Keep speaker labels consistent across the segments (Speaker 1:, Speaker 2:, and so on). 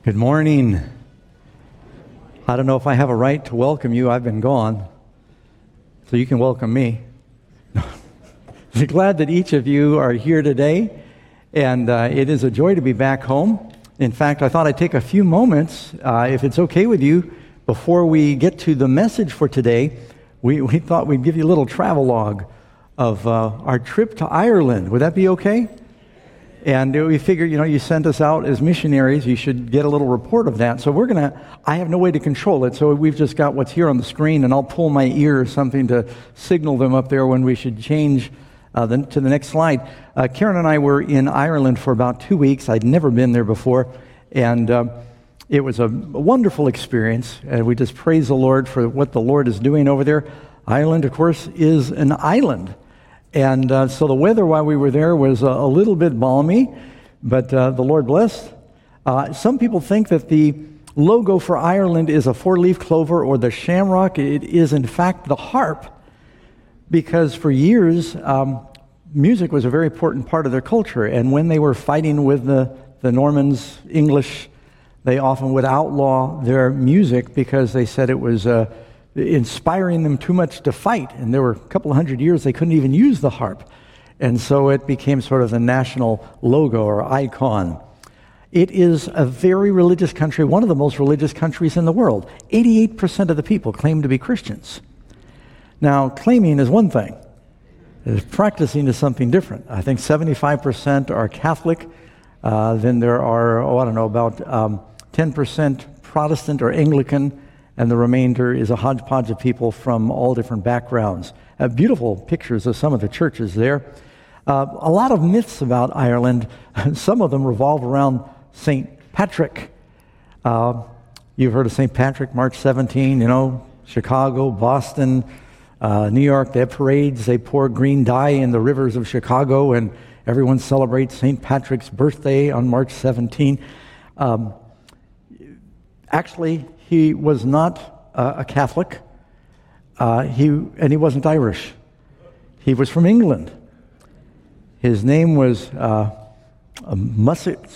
Speaker 1: Good morning. I don't know if I have a right to welcome you. I've been gone, so you can welcome me. I'm glad that each of you are here today, and it is a joy to be back home. In fact, I thought I'd take a few moments, if it's okay with you, before we get to the message for today. We thought we'd give you a little travelogue of our trip to Ireland. Would that be okay? And we figured, you sent us out as missionaries, you should get a little report of that. So I have no way to control it, so we've just got what's here on the screen, and I'll pull my ear or something to signal them up there when we should change to the next slide. Karen and I were in Ireland for about 2 weeks. I'd never been there before, and it was a wonderful experience, and we just praise the Lord for what the Lord is doing over there. Ireland, of course, is an island. And so the weather while we were there was a little bit balmy, but the Lord blessed. Some people think that the logo for Ireland is a four-leaf clover or the shamrock. It is, in fact, the harp, because for years, music was a very important part of their culture. And when they were fighting with the Normans, English, they often would outlaw their music because they said it was inspiring them too much to fight, and there were a couple of hundred years they couldn't even use the harp, and so it became sort of the national logo or icon. It is a very religious country, one of the most religious countries in the world. 88% of the people claim to be Christians. Now, claiming is one thing, practicing is something different. I think 75% are Catholic, then there are, about 10% Protestant or Anglican, and the remainder is a hodgepodge of people from all different backgrounds. Beautiful pictures of some of the churches there. A lot of myths about Ireland. Some of them revolve around St. Patrick. You've heard of St. Patrick, March 17, Chicago, Boston, New York. They have parades. They pour green dye in the rivers of Chicago, and everyone celebrates St. Patrick's birthday on March 17. Actually, he was not a Catholic, and he wasn't Irish. He was from England. His name was Myron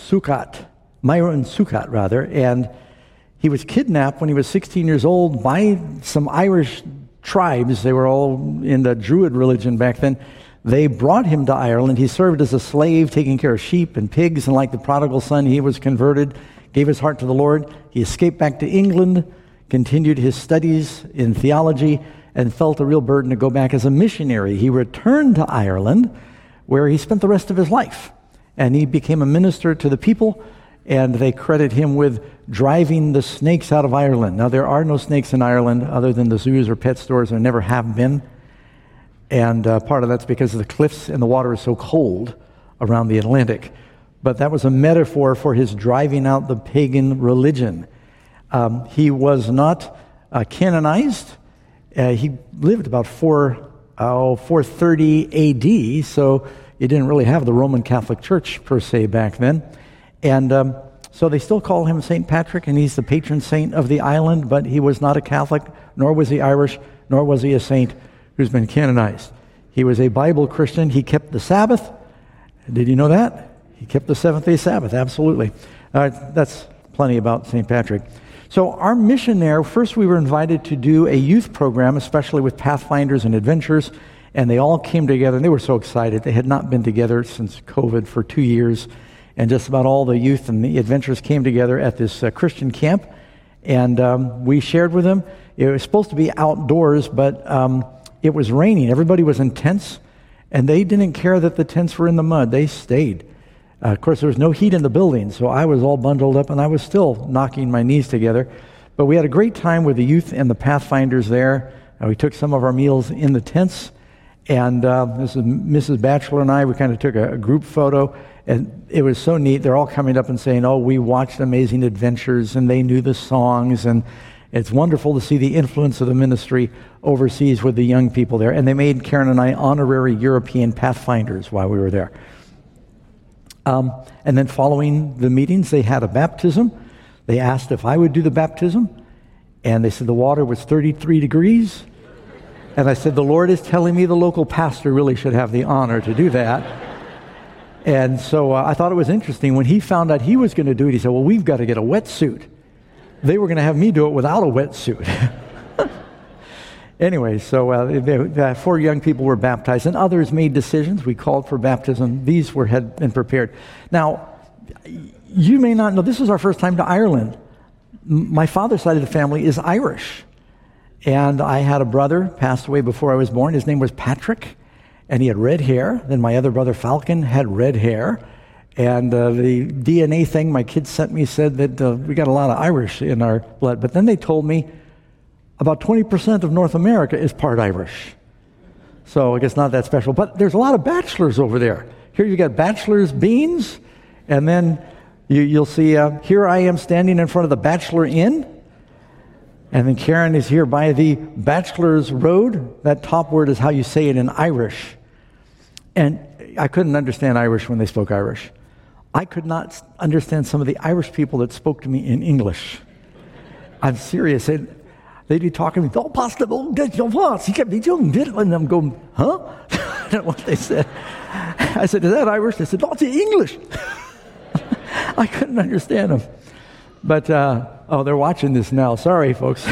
Speaker 1: Succat, and he was kidnapped when he was 16 years old by some Irish tribes. They were all in the Druid religion back then. They brought him to Ireland. He served as a slave, taking care of sheep and pigs, and like the prodigal son, he was converted, gave his heart to the Lord. He escaped back to England, continued his studies in theology, and felt a real burden to go back as a missionary. He returned to Ireland, where he spent the rest of his life. And he became a minister to the people, and they credit him with driving the snakes out of Ireland. Now, there are no snakes in Ireland other than the zoos or pet stores. There never have been. And part of that's because of the cliffs and the water is so cold around the Atlantic. But that was a metaphor for his driving out the pagan religion. He was not canonized. He lived about 430 A.D., so you didn't really have the Roman Catholic Church per se back then. And so they still call him St. Patrick, and he's the patron saint of the island, but he was not a Catholic, nor was he Irish, nor was he a saint who's been canonized. He was a Bible Christian. He kept the Sabbath. Did you know that? He kept the seventh-day Sabbath, absolutely. That's plenty about St. Patrick. So our mission there, first we were invited to do a youth program, especially with Pathfinders and Adventures, and they all came together, and they were so excited. They had not been together since COVID for 2 years, and just about all the youth and the adventurers came together at this Christian camp, and we shared with them. It was supposed to be outdoors, but it was raining. Everybody was in tents, and they didn't care that the tents were in the mud. They stayed. Of course, there was no heat in the building, so I was all bundled up, and I was still knocking my knees together. But we had a great time with the youth and the Pathfinders there. We took some of our meals in the tents, and this is Mrs. Batchelor and I. We kind of took a group photo, and it was so neat. They're all coming up and saying, "Oh, we watched Amazing Adventures," and they knew the songs, and it's wonderful to see the influence of the ministry overseas with the young people there. And they made Karen and I honorary European Pathfinders while we were there. And then following the meetings, they had a baptism. They asked if I would do the baptism, and they said the water was 33 degrees. And I said, the Lord is telling me the local pastor really should have the honor to do that. And so I thought it was interesting. When he found out he was going to do it, he said, well, we've got to get a wetsuit. They were going to have me do it without a wetsuit. Anyway, so 4 young people were baptized, and others made decisions. We called for baptism. These had been prepared. Now, you may not know, this is our first time to Ireland. My father's side of the family is Irish. And I had a brother, passed away before I was born. His name was Patrick, and he had red hair. Then my other brother, Falcon, had red hair. And the DNA thing my kids sent me said that we got a lot of Irish in our blood. But then they told me about 20% of North America is part Irish. So I guess not that special. But there's a lot of bachelors over there. Here you got bachelor's beans, and then you'll see here I am standing in front of the Bachelor Inn. And then Karen is here by the Bachelor's Road. That top word is how you say it in Irish. And I couldn't understand Irish when they spoke Irish. I could not understand some of the Irish people that spoke to me in English. I'm serious. They'd be talking to me, oh, Pastor, and I'm going, huh? I don't know what they said. I said, is that Irish? They said, oh, it's English. I couldn't understand them. But, they're watching this now. Sorry, folks.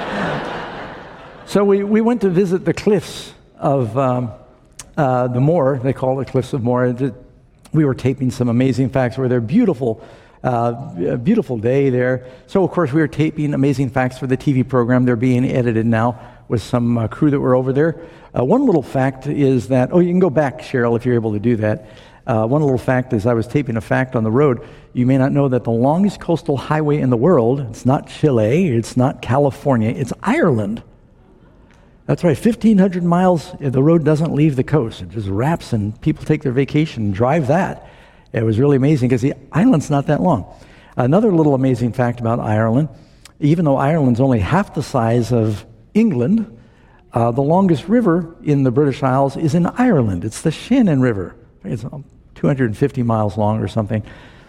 Speaker 1: So we went to visit the cliffs of the Moor. They call it the Cliffs of Moher. We were taping some Amazing Facts where they're beautiful. A beautiful day there. So, of course, we were taping Amazing Facts for the TV program. They're being edited now with some crew that were over there. One little fact is that, you can go back, Cheryl, if you're able to do that. One little fact is I was taping a fact on the road. You may not know that the longest coastal highway in the world, it's not Chile, it's not California, it's Ireland. That's right, 1,500 miles, the road doesn't leave the coast. It just wraps, and people take their vacation and drive that. It was really amazing because the island's not that long. Another little amazing fact about Ireland, even though Ireland's only half the size of England, the longest river in the British Isles is in Ireland. It's the Shannon River. It's 250 miles long or something.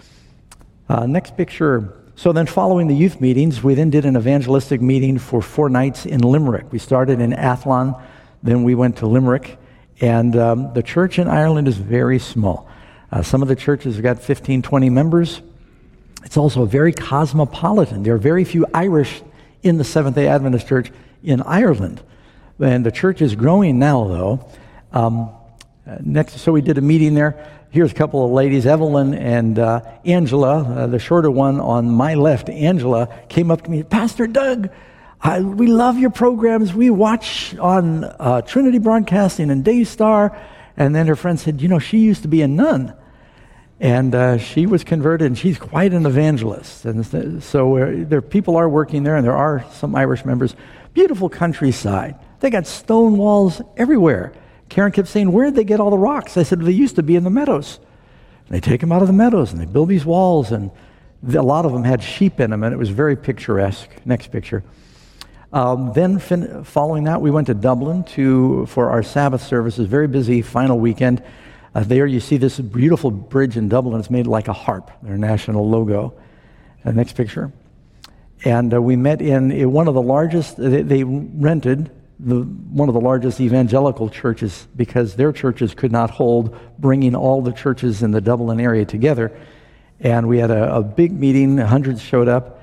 Speaker 1: Next picture. So then following the youth meetings, we then did an evangelistic meeting for 4 nights in Limerick. We started in Athlone, then we went to Limerick, and the church in Ireland is very small. Some of the churches have got 15, 20 members. It's also very cosmopolitan. There are very few Irish in the Seventh-day Adventist Church in Ireland. And the church is growing now, though. So we did a meeting there. Here's a couple of ladies, Evelyn and Angela, the shorter one on my left. Angela came up to me, Pastor Doug, we love your programs. We watch on Trinity Broadcasting and Daystar. And then her friend said, she used to be a nun. And she was converted, and she's quite an evangelist. And so people are working there, and there are some Irish members. Beautiful countryside. They got stone walls everywhere. Karen kept saying, where'd they get all the rocks? I said, they used to be in the meadows. And they take them out of the meadows, and they build these walls, and a lot of them had sheep in them, and it was very picturesque. Next picture. Then following that, we went to Dublin for our Sabbath services, very busy final weekend. There you see this beautiful bridge in Dublin. It's made like a harp, their national logo. Next picture. And we met in one of the largest, they rented one of the largest evangelical churches because their churches could not hold bringing all the churches in the Dublin area together. And we had a big meeting, hundreds showed up,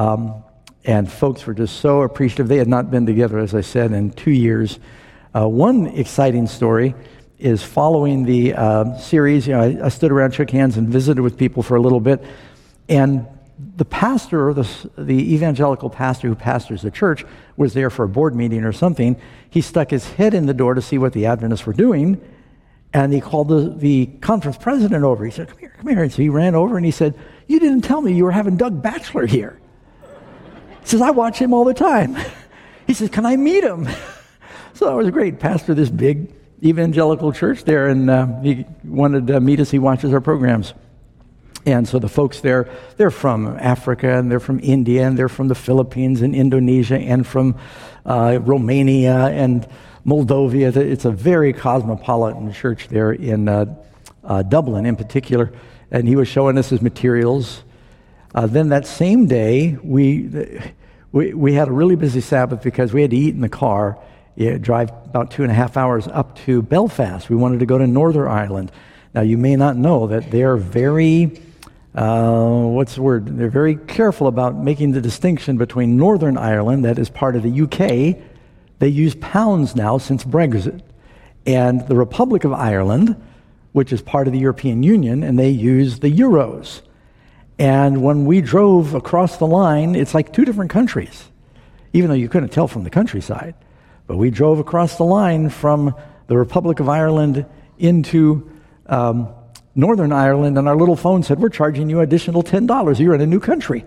Speaker 1: and folks were just so appreciative. They had not been together, as I said, in 2 years. One exciting story is following the series. I stood around, shook hands, and visited with people for a little bit. And the pastor, the evangelical pastor who pastors the church, was there for a board meeting or something. He stuck his head in the door to see what the Adventists were doing, and he called the conference president over. He said, come here. And so he ran over and he said, you didn't tell me you were having Doug Batchelor here. He says, I watch him all the time. He says, can I meet him? So that was great. Pastor this big evangelical church there, and he wanted to meet us. He watches our programs. And so the folks there, they're from Africa, and they're from India, and they're from the Philippines and Indonesia, and from Romania and Moldova. It's a very cosmopolitan church there in Dublin in particular. And he was showing us his materials. Then that same day, we had a really busy Sabbath because we had to eat in the car, drive about 2.5 hours up to Belfast. We wanted to go to Northern Ireland. Now, you may not know that they're very, They're very careful about making the distinction between Northern Ireland, that is part of the UK. They use pounds now since Brexit. And the Republic of Ireland, which is part of the European Union, and they use the euros. And when we drove across the line, it's like two different countries, even though you couldn't tell from the countryside. But we drove across the line from the Republic of Ireland into Northern Ireland, and our little phone said, "We're charging you additional $10. You're in a new country."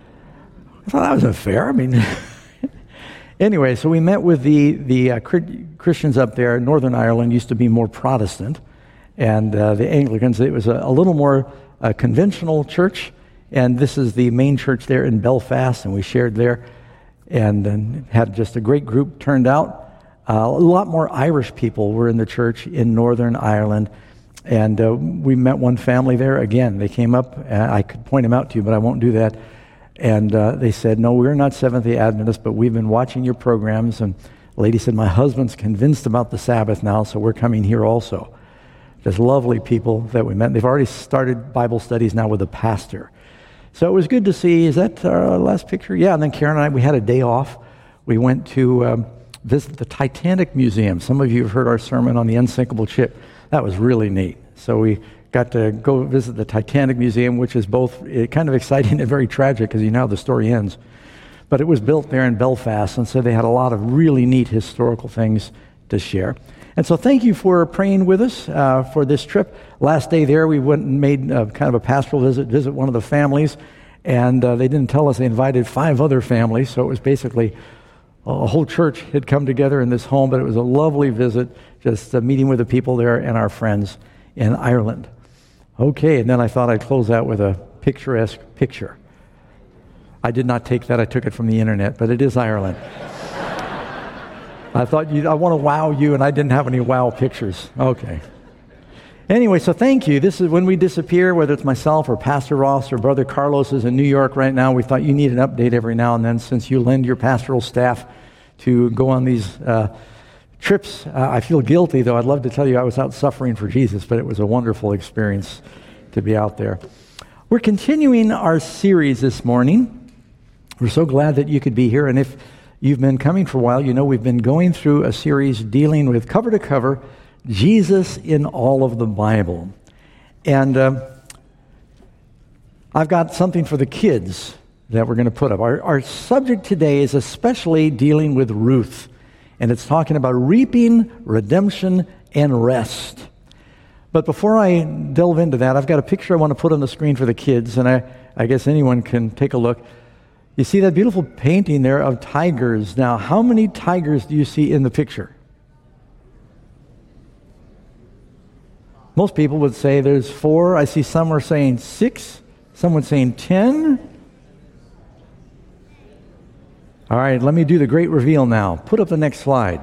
Speaker 1: I thought that was unfair. I mean, anyway, so we met with the Christians up there. Northern Ireland used to be more Protestant, and the Anglicans, it was a little more conventional church, and this is the main church there in Belfast, and we shared there, and then had just a great group turned out. A lot more Irish people were in the church in Northern Ireland, and we met one family there. Again, they came up, I could point them out to you, but I won't do that, and they said, "No, we're not Seventh-day Adventists, but we've been watching your programs," and the lady said, "My husband's convinced about the Sabbath now, so we're coming here also." Just lovely people that we met. They've already started Bible studies now with a pastor. So it was good to see. Is that our last picture? Yeah, and then Karen and I, we had a day off. We went to visit the Titanic Museum. Some of you have heard our sermon on the unsinkable ship. That was really neat. So we got to go visit the Titanic Museum, which is both kind of exciting and very tragic, because you know how the story ends. But it was built there in Belfast, and so they had a lot of really neat historical things to share. And so thank you for praying with us for this trip. Last day there, we went and made kind of a pastoral visit one of the families, and they didn't tell us they invited 5 other families, so it was basically a whole church had come together in this home, but it was a lovely visit, just meeting with the people there and our friends in Ireland. Okay, and then I thought I'd close out with a picturesque picture. I did not take that, I took it from the internet, but it is Ireland. I thought I want to wow you, and I didn't have any wow pictures. Okay. Anyway, so thank you. This is when we disappear, whether it's myself or Pastor Ross or Brother Carlos is in New York right now. We thought you need an update every now and then, since you lend your pastoral staff to go on these trips. I feel guilty, though. I'd love to tell you I was out suffering for Jesus, but it was a wonderful experience to be out there. We're continuing our series this morning. We're so glad that you could be here, and if you've been coming for a while, you know we've been going through a series dealing with cover to cover Jesus in all of the Bible. And I've got something for the kids that we're going to put up. Our subject today is especially dealing with Ruth, and it's talking about reaping, redemption, and rest. But before I delve into that, I've got a picture I want to put on the screen for the kids, and I guess anyone can take a look. You see that beautiful painting there of tigers. Now, how many tigers do you see in the picture? Most people would say there's 4. I see some are saying 6. Someone saying 10. All right, let me do the great reveal now. Put up the next slide.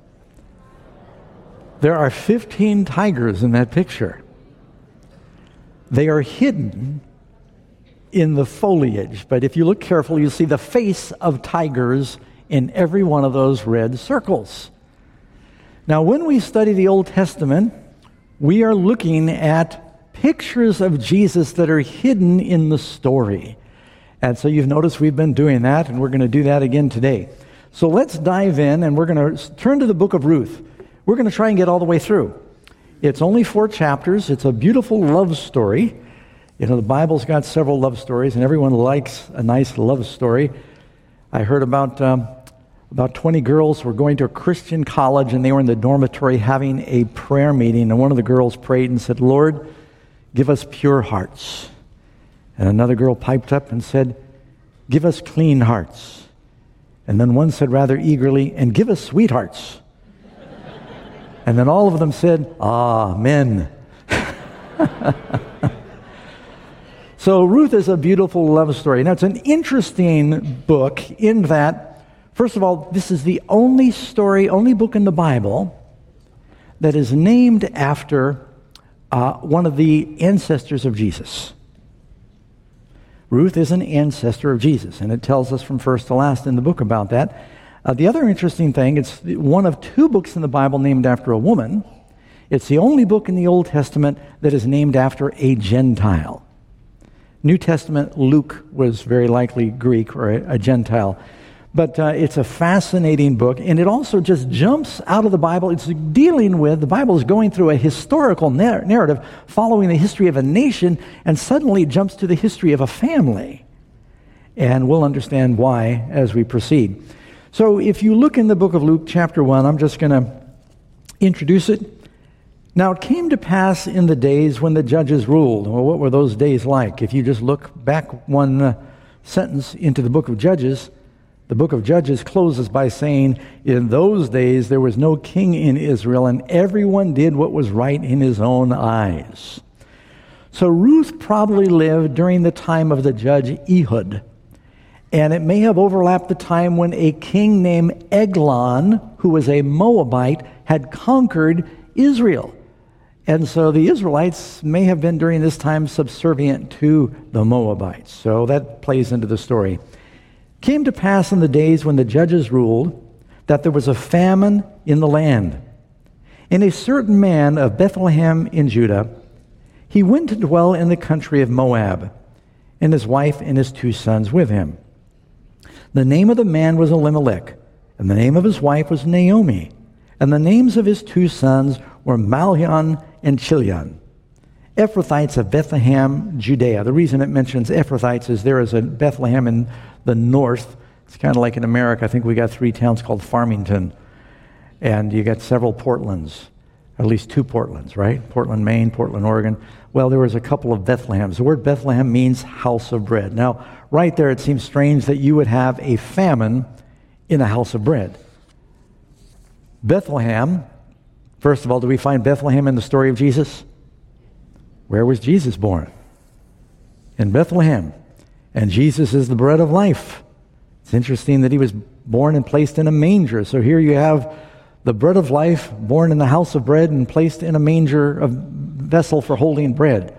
Speaker 1: There are 15 tigers in that picture. They are hidden in the foliage, but if you look carefully, you'll see the face of tigers in every one of those red circles. Now, when we study the Old Testament, we are looking at pictures of Jesus that are hidden in the story. And so you've noticed we've been doing that, and we're going to do that again today. So let's dive in, and we're going to turn to the book of Ruth. We're going to try and get all the way through. It's only 4 chapters. It's a beautiful love story. You know, the Bible's got several love stories, and everyone likes a nice love story. I heard about 20 girls were going to a Christian college, and they were in the dormitory having a prayer meeting, and one of the girls prayed and said, "Lord, give us pure hearts." And another girl piped up and said, "Give us clean hearts." And then one said rather eagerly, "And give us sweethearts." And then all of them said, "Amen." So Ruth is a beautiful love story. Now, it's an interesting book in that, first of all, this is the only book in the Bible that is named after one of the ancestors of Jesus. Ruth is an ancestor of Jesus, and it tells us from first to last in the book about that. The other interesting thing, it's one of 2 books in the Bible named after a woman, It's the only book in the Old Testament that is named after a Gentile. New Testament, Luke was very likely Greek or a Gentile. But it's a fascinating book, and it also just jumps out of the Bible. It's dealing with, the Bible is going through a historical narrative following the history of a nation, and suddenly it jumps to the history of a family. And we'll understand why as we proceed. So if you look in the book of Luke chapter 1, I'm just going to introduce it. Now it came to pass in the days when the judges ruled. Well, what were those days like? If you just look back one sentence into the book of Judges, the book of Judges closes by saying, in those days there was no king in Israel, and everyone did what was right in his own eyes. So Ruth probably lived during the time of the judge Ehud. And it may have overlapped the time when a king named Eglon, who was a Moabite, had conquered Israel. And so the Israelites may have been during this time subservient to the Moabites. So that plays into the story. Came to pass in the days when the judges ruled that there was a famine in the land. And a certain man of Bethlehem in Judah, he went to dwell in the country of Moab, and his wife and his 2 sons with him. The name of the man was Elimelech, and the name of his wife was Naomi, and the names of his 2 sons were Mahlon and Chilion, Ephrathites of Bethlehem, Judea. The reason it mentions Ephrathites is there is a Bethlehem in the north. It's kind of like in America. I think we got 3 towns called Farmington, and you got several Portlands, at least 2 Portlands, right? Portland, Maine, Portland, Oregon. Well, there was a couple of Bethlehems. The word Bethlehem means house of bread. Now, right there, it seems strange that you would have a famine in a house of bread. Bethlehem, first of all, do we find Bethlehem in the story of Jesus? Where was Jesus born? In Bethlehem. And Jesus is the bread of life. It's interesting that he was born and placed in a manger. So here you have the bread of life born in the house of bread and placed in a manger, a vessel for holding bread.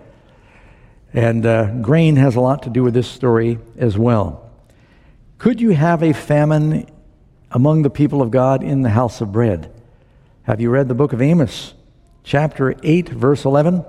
Speaker 1: And grain has a lot to do with this story as well. Could you have a famine among the people of God in the house of bread? Have you read the book of Amos, chapter 8, verse 11?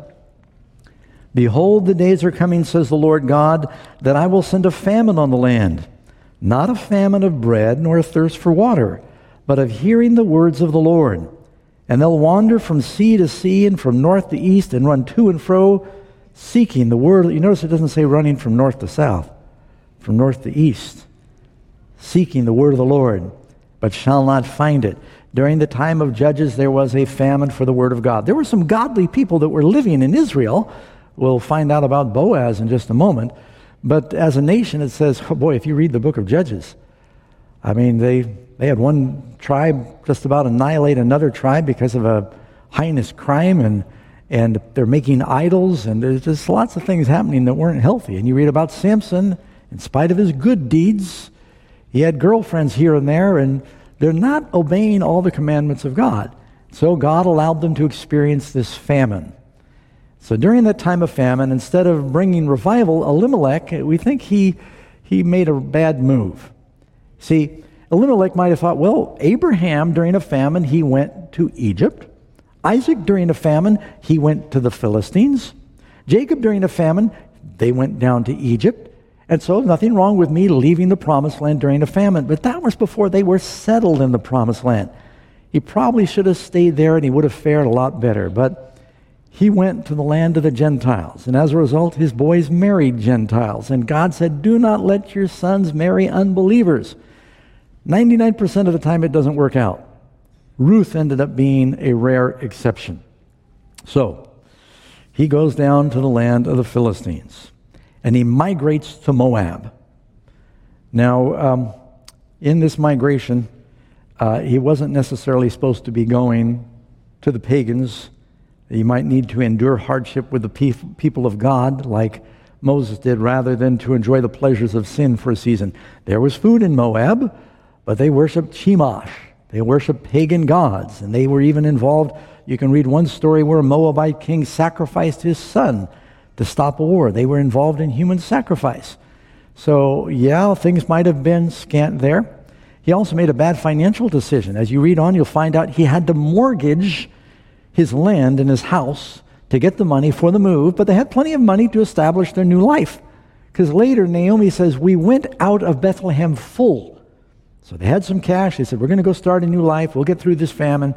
Speaker 1: Behold, the days are coming, says the Lord God, that I will send a famine on the land, not a famine of bread, nor a thirst for water, but of hearing the words of the Lord. And they'll wander from sea to sea and from north to east and run to and fro, seeking the word. You notice it doesn't say running from north to south, from north to east, seeking the word of the Lord, but shall not find it. During the time of Judges, there was a famine for the word of God. There were some godly people that were living in Israel. We'll find out about Boaz in just a moment. But as a nation, it says, oh boy, if you read the book of Judges, I mean, they had one tribe just about annihilate another tribe because of a heinous crime, and they're making idols, and there's just lots of things happening that weren't healthy. And you read about Samson, in spite of his good deeds, he had girlfriends here and there, and they're not obeying all the commandments of God. So God allowed them to experience this famine. So during that time of famine, instead of bringing revival, Elimelech, we think he made a bad move. See, Elimelech might have thought, well, Abraham during a famine, he went to Egypt. Isaac during a famine, he went to the Philistines. Jacob during a famine, they went down to Egypt. And so nothing wrong with me leaving the promised land during a famine. But that was before they were settled in the promised land. He probably should have stayed there and he would have fared a lot better. But he went to the land of the Gentiles. And as a result, his boys married Gentiles. And God said, do not let your sons marry unbelievers. 99% of the time it doesn't work out. Ruth ended up being a rare exception. So, he goes down to the land of the Philistines. And he migrates to Moab. Now, in this migration, he wasn't necessarily supposed to be going to the pagans. He might need to endure hardship with the people of God, like Moses did, rather than to enjoy the pleasures of sin for a season. There was food in Moab, but they worshipped Chemosh. They worshipped pagan gods, and they were even involved. You can read one story where a Moabite king sacrificed his son to stop a war. They were involved in human sacrifice. So, yeah, things might have been scant there. He also made a bad financial decision. As you read on, you'll find out he had to mortgage his land and his house to get the money for the move, but they had plenty of money to establish their new life. Because later, Naomi says, we went out of Bethlehem full. So they had some cash. They said, we're going to go start a new life. We'll get through this famine.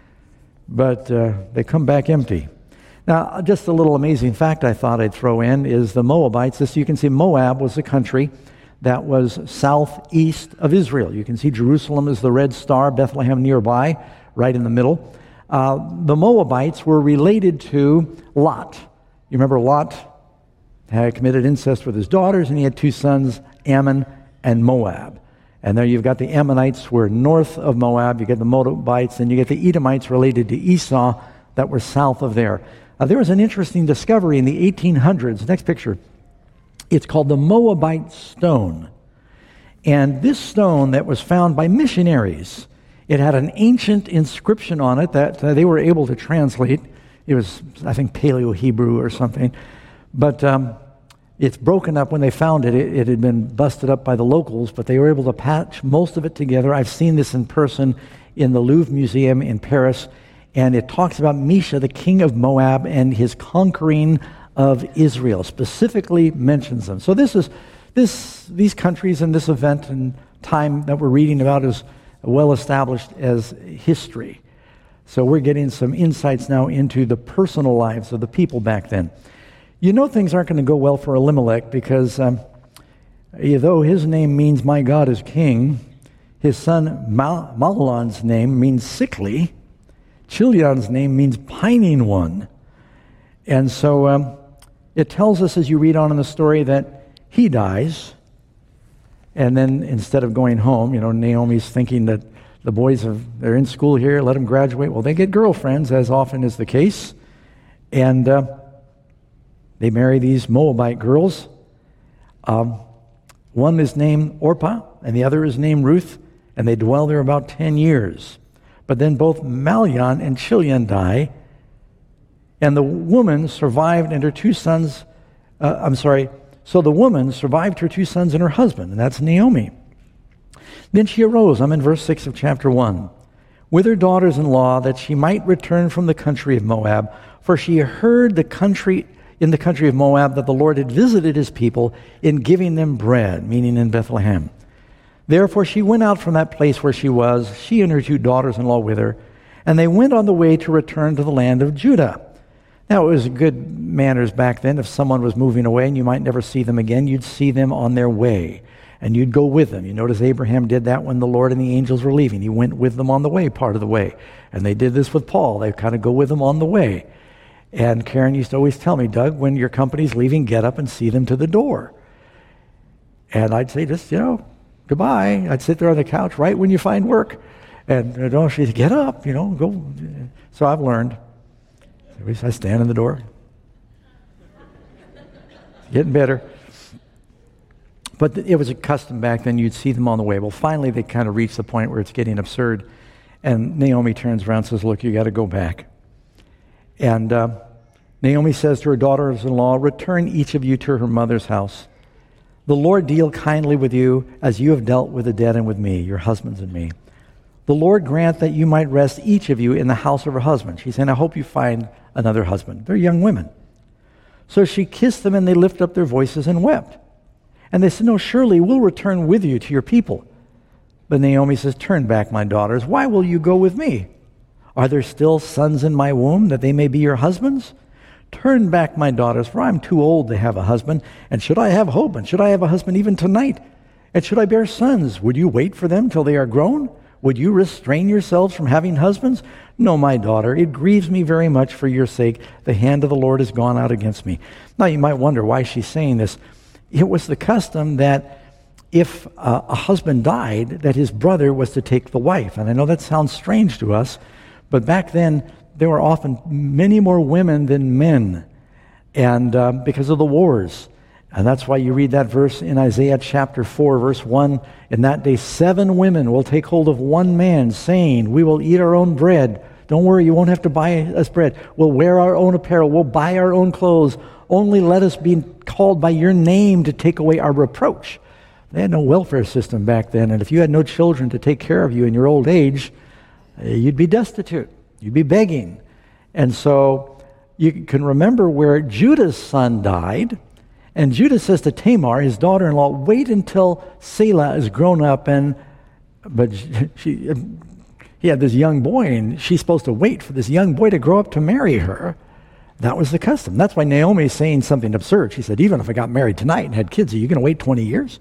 Speaker 1: But they come back empty. Now, just a little amazing fact I thought I'd throw in is the Moabites. This, you can see Moab was a country that was southeast of Israel. You can see Jerusalem is the red star, Bethlehem nearby, right in the middle. The Moabites were related to Lot. You remember Lot had committed incest with his daughters, and he had two sons, Ammon and Moab. And there you've got the Ammonites who were north of Moab. You get the Moabites, and you get the Edomites related to Esau that were south of there. There was an interesting discovery in the 1800s. Next picture. It's called the Moabite stone. And this stone that was found by missionaries, it had an ancient inscription on it that they were able to translate. It was, I think, Paleo-Hebrew or something. But it's broken up. When they found it, it had been busted up by the locals, but they were able to patch most of it together. I've seen this in person in the Louvre Museum in Paris, and it talks about Mesha, the king of Moab, and his conquering of Israel. Specifically mentions them. So these countries and this event and time that we're reading about is well established as history. So we're getting some insights now into the personal lives of the people back then. You know things aren't going to go well for Elimelech because though his name means my God is king, his son Mahlon's name means sickly. Chilion's name means pining one. And so it tells us as you read on in the story that he dies. And then instead of going home, Naomi's thinking that the boys they're in school here, let them graduate. Well, they get girlfriends, as often is the case. And they marry these Moabite girls. One is named Orpah, and the other is named Ruth, and they dwell there about 10 years. But then both Mahlon and Chilion die, and the woman survived and her two sons, so the woman survived her two sons and her husband, and that's Naomi. Then she arose, I'm in verse 6 of chapter 1, with her daughters-in-law, that she might return from the country of Moab, for she heard in the country of Moab that the Lord had visited his people in giving them bread, meaning in Bethlehem. Therefore she went out from that place where she was, she and her two daughters-in-law with her, and they went on the way to return to the land of Judah. Now, it was good manners back then. If someone was moving away and you might never see them again, you'd see them on their way, and you'd go with them. You notice Abraham did that when the Lord and the angels were leaving. He went with them on the way, part of the way. And they did this with Paul. They kind of go with them on the way. And Karen used to always tell me, Doug, when your company's leaving, get up and see them to the door. And I'd say, just, goodbye. I'd sit there on the couch right when you find work. And she'd say, get up, go. So I've learned. I stand in the door. It's getting better. But it was a custom back then. You'd see them on the way. Well, finally, they kind of reached the point where it's getting absurd. And Naomi turns around and says, look, you got to go back. And Naomi says to her daughters-in-law, return each of you to her mother's house. The Lord deal kindly with you as you have dealt with the dead and with me, your husbands and me. The Lord grant that you might rest each of you in the house of her husband. She's saying, I hope you find another husband. They're young women. So she kissed them, and they lifted up their voices and wept. And they said, no, surely we'll return with you to your people. But Naomi says, turn back, my daughters. Why will you go with me? Are there still sons in my womb that they may be your husbands? Turn back, my daughters, for I'm too old to have a husband. And should I have hope, and should I have a husband even tonight? And should I bear sons, would you wait for them till they are grown? Would you restrain yourselves from having husbands? No, my daughter, it grieves me very much for your sake. The hand of the Lord has gone out against me. Now, you might wonder why she's saying this. It was the custom that if a husband died, that his brother was to take the wife. And I know that sounds strange to us, but back then, there were often many more women than men, and because of the wars. And that's why you read that verse in Isaiah chapter 4, verse 1. In that day, 7 women will take hold of one man, saying, we will eat our own bread. Don't worry, you won't have to buy us bread. We'll wear our own apparel. We'll buy our own clothes. Only let us be called by your name to take away our reproach. They had no welfare system back then, and if you had no children to take care of you in your old age, you'd be destitute. You'd be begging. And so you can remember where Judah's son died, and Judah says to Tamar, his daughter-in-law, wait until Selah is grown up, but he had this young boy, and she's supposed to wait for this young boy to grow up to marry her. That was the custom. That's why Naomi is saying something absurd. She said, even if I got married tonight and had kids, are you going to wait 20 years?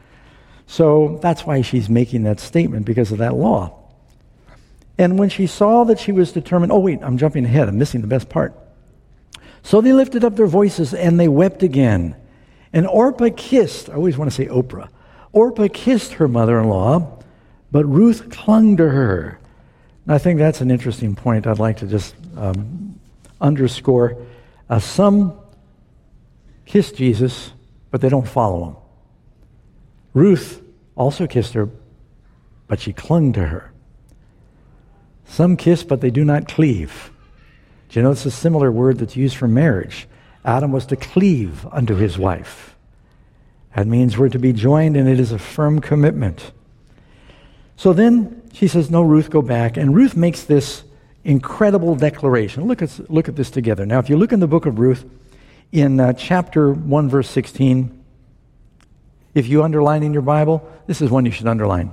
Speaker 1: So that's why she's making that statement, because of that law. And when she saw that she was determined, oh wait, I'm jumping ahead, I'm missing the best part. So they lifted up their voices and they wept again. And Orpah kissed, I always want to say Oprah, Orpah kissed her mother-in-law, but Ruth clung to her. And I think that's an interesting point I'd like to just underscore. Some kiss Jesus, but they don't follow him. Ruth also kissed her, but she clung to her. Some kiss, but they do not cleave. Do you know it's a similar word that's used for marriage? Adam was to cleave unto his wife. That means we're to be joined, and it is a firm commitment. So then she says, no, Ruth, go back. And Ruth makes this incredible declaration. Look at this together. Now, if you look in the book of Ruth, in chapter 1, verse 16, if you underline in your Bible, this is one you should underline.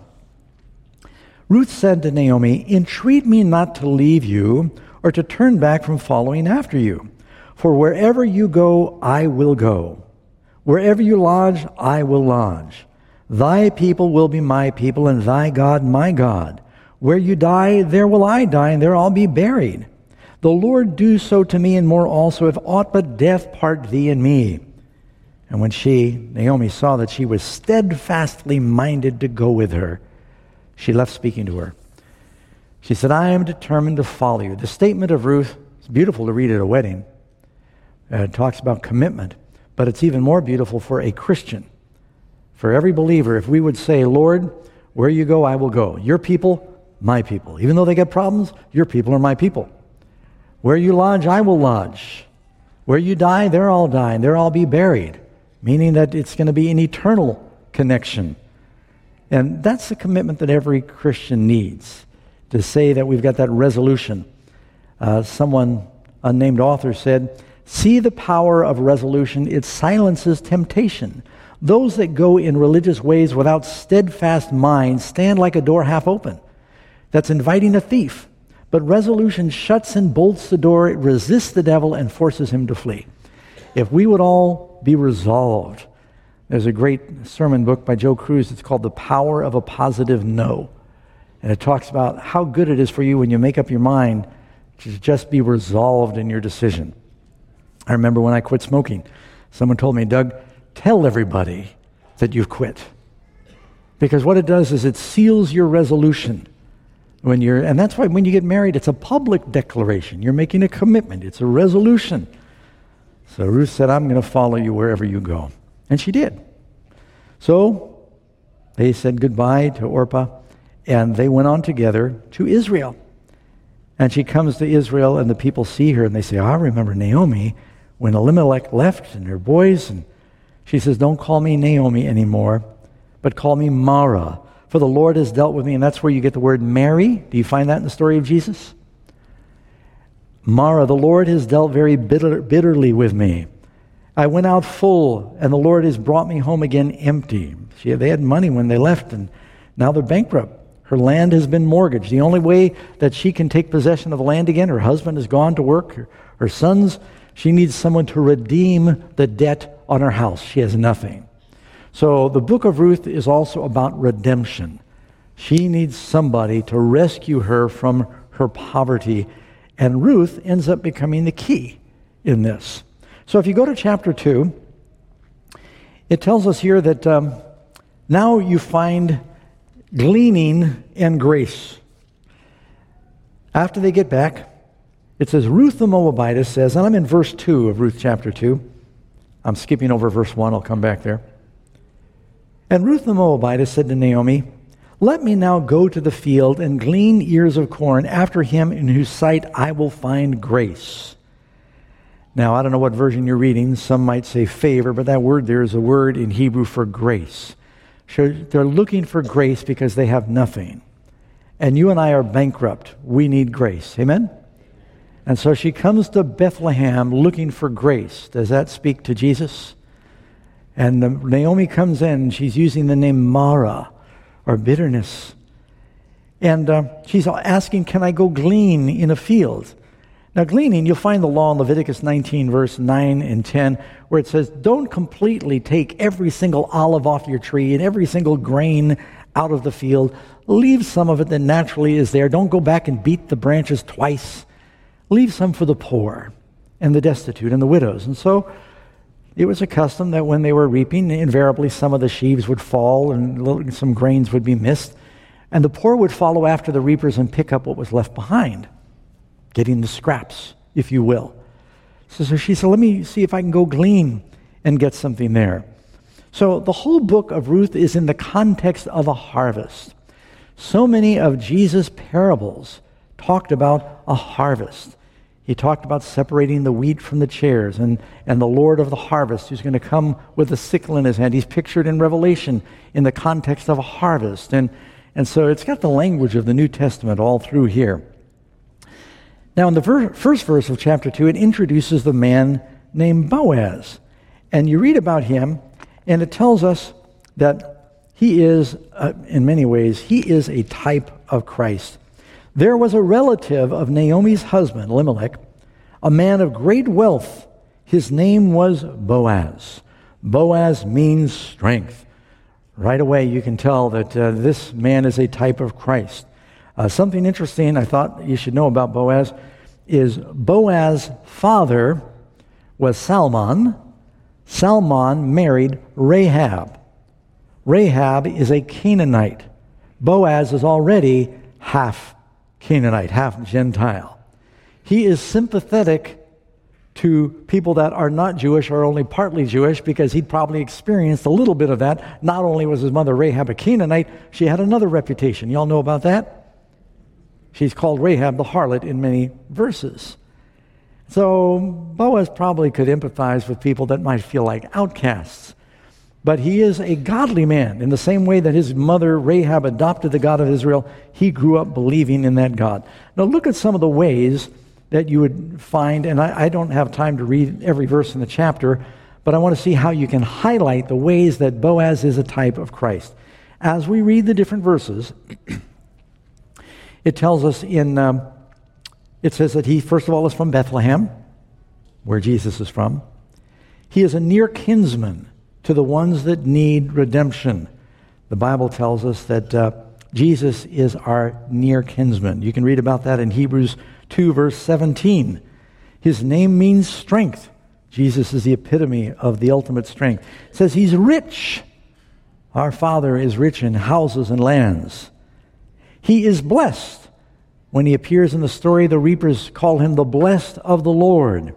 Speaker 1: Ruth said to Naomi, entreat me not to leave you or to turn back from following after you. For wherever you go, I will go. Wherever you lodge, I will lodge. Thy people will be my people, and thy God my God. Where you die, there will I die, and there I'll be buried. The Lord do so to me, and more also, if aught but death part thee and me. And when Naomi, saw that she was steadfastly minded to go with her, she left speaking to her. She said, I am determined to follow you. The statement of Ruth is beautiful to read at a wedding. It talks about commitment, but it's even more beautiful for a Christian. For every believer, if we would say, Lord, where you go, I will go. Your people, my people. Even though they get problems, your people are my people. Where you lodge, I will lodge. Where you die, there I'll die, and there I'll be buried. Meaning that it's going to be an eternal connection. And that's the commitment that every Christian needs, to say that we've got that resolution. Someone, unnamed author, said, see the power of resolution, it silences temptation. Those that go in religious ways without steadfast minds stand like a door half open. That's inviting a thief. But resolution shuts and bolts the door, it resists the devil and forces him to flee. If we would all be resolved. There's a great sermon book by Joe Cruz. It's called The Power of a Positive No. And it talks about how good it is for you when you make up your mind to just be resolved in your decision. I remember when I quit smoking, someone told me, Doug, tell everybody that you've quit. Because what it does is it seals your resolution. And that's why when you get married, it's a public declaration. You're making a commitment. It's a resolution. So Ruth said, I'm going to follow you wherever you go. And she did. So they said goodbye to Orpah, and they went on together to Israel. And she comes to Israel, and the people see her, and they say, I remember Naomi when Elimelech left and her boys. And she says, don't call me Naomi anymore, but call me Mara, for the Lord has dealt with me. And that's where you get the word Mary. Do you find that in the story of Jesus? Mara, the Lord has dealt very bitterly with me. I went out full, and the Lord has brought me home again empty. They had money when they left, and now they're bankrupt. Her land has been mortgaged. The only way that she can take possession of the land again, her husband has gone to work, her sons, she needs someone to redeem the debt on her house. She has nothing. So the book of Ruth is also about redemption. She needs somebody to rescue her from her poverty, and Ruth ends up becoming the key in this. So if you go to chapter 2, it tells us here that now you find gleaning and grace. After they get back, it says, Ruth the Moabitess says, and I'm in verse 2 of Ruth chapter 2. I'm skipping over verse 1. I'll come back there. And Ruth the Moabitess said to Naomi, let me now go to the field and glean ears of corn after him in whose sight I will find grace. Now, I don't know what version you're reading. Some might say favor, but that word there is a word in Hebrew for grace. So they're looking for grace because they have nothing. And you and I are bankrupt. We need grace. Amen? And so she comes to Bethlehem looking for grace. Does that speak to Jesus? And Naomi comes in. She's using the name Mara, or bitterness. And she's asking, can I go glean in a field? Now, gleaning, you'll find the law in Leviticus 19, verse 9 and 10, where it says, don't completely take every single olive off your tree and every single grain out of the field. Leave some of it that naturally is there. Don't go back and beat the branches twice. Leave some for the poor and the destitute and the widows. And so it was a custom that when they were reaping, invariably some of the sheaves would fall and some grains would be missed. And the poor would follow after the reapers and pick up what was left behind, getting the scraps, if you will. So she said, let me see if I can go glean and get something there. So the whole book of Ruth is in the context of a harvest. So many of Jesus' parables talked about a harvest. He talked about separating the wheat from the tares and the Lord of the harvest who's going to come with a sickle in his hand. He's pictured in Revelation in the context of a harvest. And so it's got the language of the New Testament all through here. Now, in the first verse of chapter 2, it introduces the man named Boaz. And you read about him, and it tells us that he is, in many ways, he is a type of Christ. There was a relative of Naomi's husband, Elimelech, a man of great wealth. His name was Boaz. Boaz means strength. Right away, you can tell that this man is a type of Christ. Something interesting I thought you should know about Boaz is Boaz's father was Salmon. Salmon married Rahab. Rahab is a Canaanite. Boaz is already half Canaanite, half Gentile. He is sympathetic to people that are not Jewish or only partly Jewish because he'd probably experienced a little bit of that. Not only was his mother Rahab a Canaanite, she had another reputation. Y'all know about that? She's called Rahab the harlot in many verses. So Boaz probably could empathize with people that might feel like outcasts. But he is a godly man. In the same way that his mother Rahab adopted the God of Israel, he grew up believing in that God. Now look at some of the ways that you would find, and I don't have time to read every verse in the chapter, but I want to see how you can highlight the ways that Boaz is a type of Christ. As we read the different verses, it tells us it says that he, first of all, is from Bethlehem, where Jesus is from. He is a near kinsman to the ones that need redemption. The Bible tells us that Jesus is our near kinsman. You can read about that in Hebrews 2, verse 17. His name means strength. Jesus is the epitome of the ultimate strength. It says he's rich. Our Father is rich in houses and lands. He is blessed. When he appears in the story, the reapers call him the blessed of the Lord.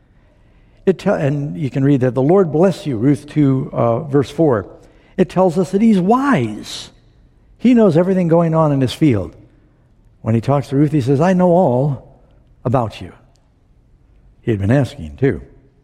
Speaker 1: And you can read that, the Lord bless you, Ruth 2, verse 4. It tells us that he's wise. He knows everything going on in his field. When he talks to Ruth, he says, I know all about you. He had been asking, too.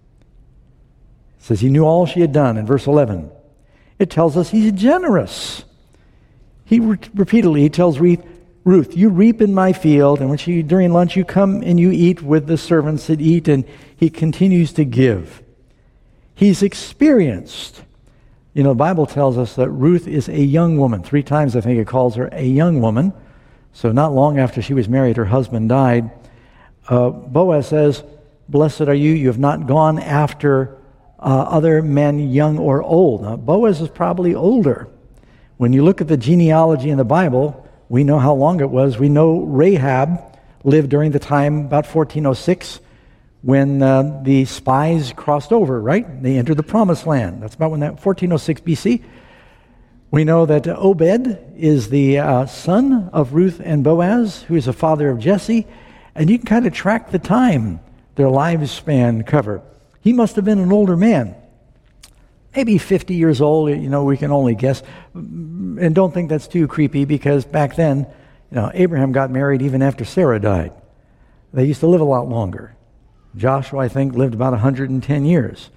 Speaker 1: It says he knew all she had done in verse 11. It tells us he's generous. Repeatedly, he tells Ruth, you reap in my field, and during lunch you come and you eat with the servants that eat, and he continues to give. He's experienced. You know, the Bible tells us that Ruth is a young woman. 3 times I think it calls her a young woman. So not long after she was married, her husband died. Boaz says, blessed are you, you have not gone after other men, young or old. Now, Boaz is probably older. When you look at the genealogy in the Bible, we know how long it was. We know Rahab lived during the time about 1406 when the spies crossed over, right? They entered the promised land. That's about when that 1406 BC. We know that Obed is the son of Ruth and Boaz, who is the father of Jesse. And you can kind of track the time their lifespan cover. He must have been an older man. Maybe 50 years old, we can only guess. And don't think that's too creepy because back then, Abraham got married even after Sarah died. They used to live a lot longer. Joshua, I think, lived about 110 years.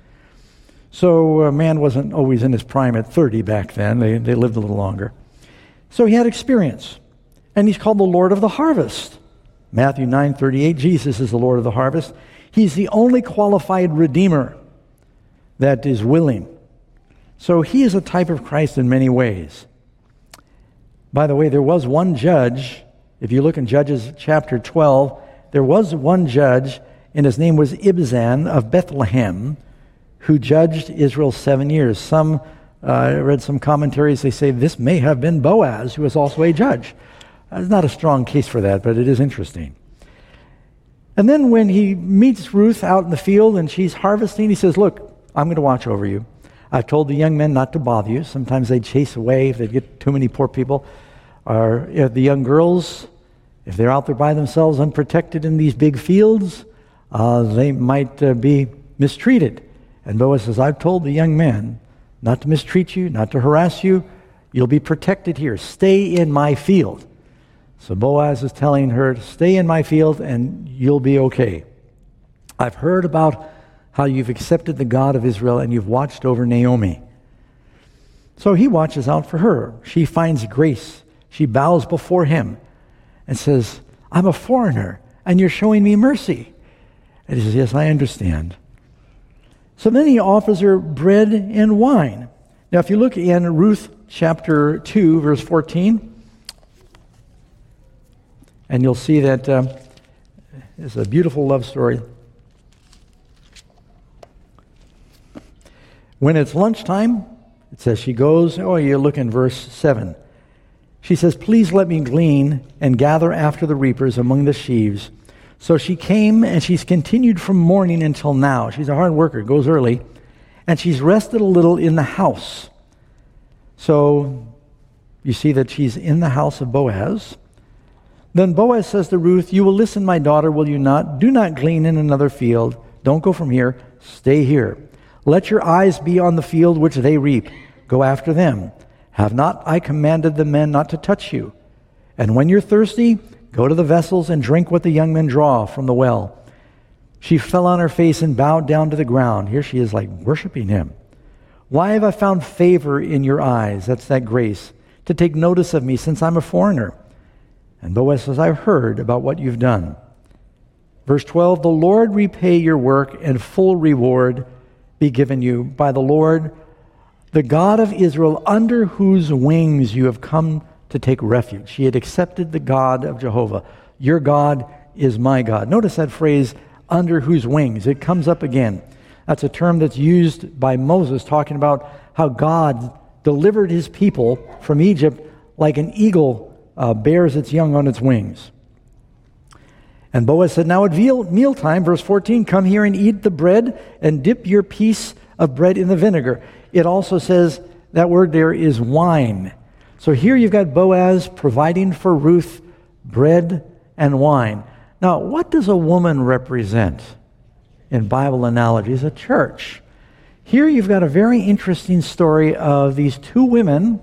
Speaker 1: So a man wasn't always in his prime at 30 back then. They lived a little longer. So he had experience. And he's called the Lord of the harvest. Matthew 9:38, Jesus is the Lord of the harvest. He's the only qualified Redeemer that is willing. So he is a type of Christ in many ways. By the way, there was one judge. If you look in Judges chapter 12, there was one judge, and his name was Ibzan of Bethlehem, who judged Israel 7 years. I read some commentaries, they say this may have been Boaz, who was also a judge. There's not a strong case for that, but it is interesting. And then when he meets Ruth out in the field and she's harvesting, he says, look, I'm going to watch over you. I've told the young men not to bother you. Sometimes they'd chase away if they get too many poor people. Or the young girls, if they're out there by themselves unprotected in these big fields, they might be mistreated. And Boaz says, I've told the young men not to mistreat you, not to harass you. You'll be protected here. Stay in my field. So Boaz is telling her to stay in my field and you'll be okay. I've heard about how you've accepted the God of Israel and you've watched over Naomi. So he watches out for her. She finds grace. She bows before him and says, I'm a foreigner and you're showing me mercy. And he says, yes, I understand. So then he offers her bread and wine. Now if you look in Ruth chapter 2, verse 14, and you'll see that it's a beautiful love story. When it's lunchtime, it says she goes, you look in verse 7. She says, please let me glean and gather after the reapers among the sheaves. So she came and she's continued from morning until now. She's a hard worker, goes early. And she's rested a little in the house. So you see that she's in the house of Boaz. Then Boaz says to Ruth, you will listen, my daughter, will you not? Do not glean in another field. Don't go from here. Stay here. Let your eyes be on the field which they reap. Go after them. Have not I commanded the men not to touch you? And when you're thirsty, go to the vessels and drink what the young men draw from the well. She fell on her face and bowed down to the ground. Here she is like worshiping him. Why have I found favor in your eyes? That's that grace. To take notice of me since I'm a foreigner. And Boaz says, I've heard about what you've done. Verse 12, the Lord repay your work and full reward be given you by the Lord, the God of Israel, under whose wings you have come to take refuge. She had accepted the God of Jehovah. Your God is my God. Notice that phrase, under whose wings. It comes up again. That's a term that's used by Moses, talking about how God delivered his people from Egypt like an eagle bears its young on its wings. And Boaz said, now at mealtime, verse 14, come here and eat the bread and dip your piece of bread in the vinegar. It also says that word there is wine. So here you've got Boaz providing for Ruth bread and wine. Now, what does a woman represent in Bible analogies? A church. Here you've got a very interesting story of these two women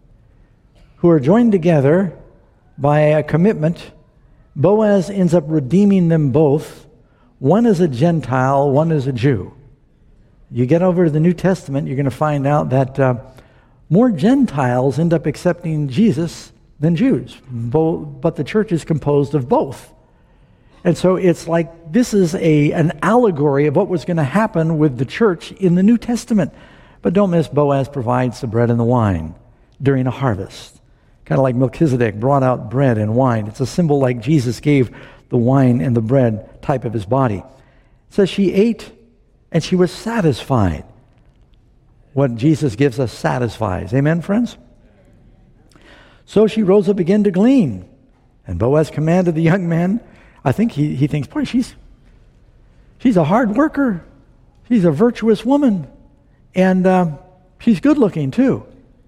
Speaker 1: who are joined together by a commitment. Boaz ends up redeeming them both. One is a Gentile, one is a Jew. You get over to the New Testament, you're going to find out that more Gentiles end up accepting Jesus than Jews. But the church is composed of both. And so it's like this is an allegory of what was going to happen with the church in the New Testament. But don't miss, Boaz provides the bread and the wine during a harvest. Kind of like Melchizedek brought out bread and wine. It's a symbol like Jesus gave the wine and the bread type of his body. It says she ate and she was satisfied. What Jesus gives us satisfies. Amen, friends? So she rose up again to glean. And Boaz commanded the young man. I think he thinks, boy, she's a hard worker. She's a virtuous woman. And she's good looking too.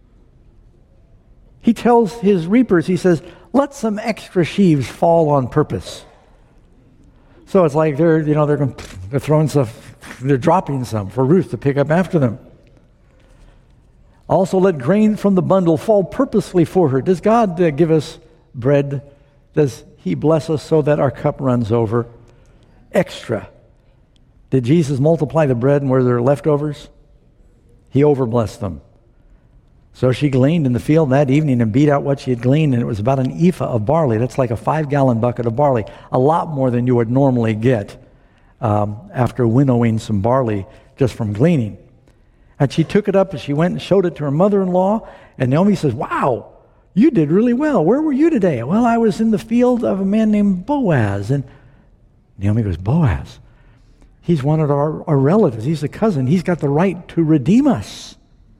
Speaker 1: He tells his reapers, he says, let some extra sheaves fall on purpose. So it's like they're throwing stuff, they're dropping some for Ruth to pick up after them. Also let grain from the bundle fall purposely for her. Does God give us bread? Does he bless us so that our cup runs over? Extra. Did Jesus multiply the bread and were there leftovers? He overblessed them. So she gleaned in the field that evening and beat out what she had gleaned, and it was about an ephah of barley. That's like a 5-gallon bucket of barley, a lot more than you would normally get after winnowing some barley just from gleaning. And she took it up and she went and showed it to her mother-in-law, and Naomi says, "Wow, you did really well. Where were you today?" "Well, I was in the field of a man named Boaz." And Naomi goes, "Boaz? He's one of our relatives. He's a cousin. He's got the right to redeem us."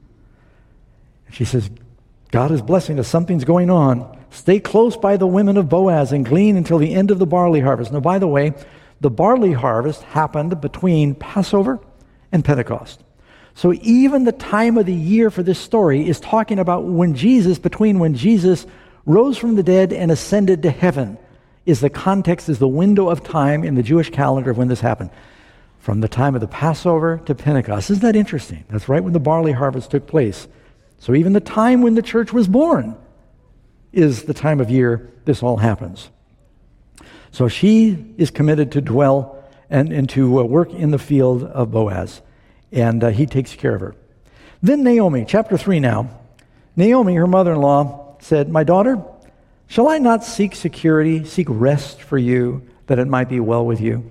Speaker 1: She says, "God is blessing us. Something's going on. Stay close by the women of Boaz and glean until the end of the barley harvest." Now, by the way, the barley harvest happened between Passover and Pentecost. So even the time of the year for this story is talking about between when Jesus rose from the dead and ascended to heaven, is the window of time in the Jewish calendar of when this happened. From the time of the Passover to Pentecost. Isn't that interesting? That's right when the barley harvest took place. So even the time when the church was born is the time of year this all happens. So she is committed to dwell and to work in the field of Boaz. And he takes care of her. Then Naomi, chapter 3 now. Naomi, her mother-in-law, said, "My daughter, shall I not seek security, seek rest for you, that it might be well with you?"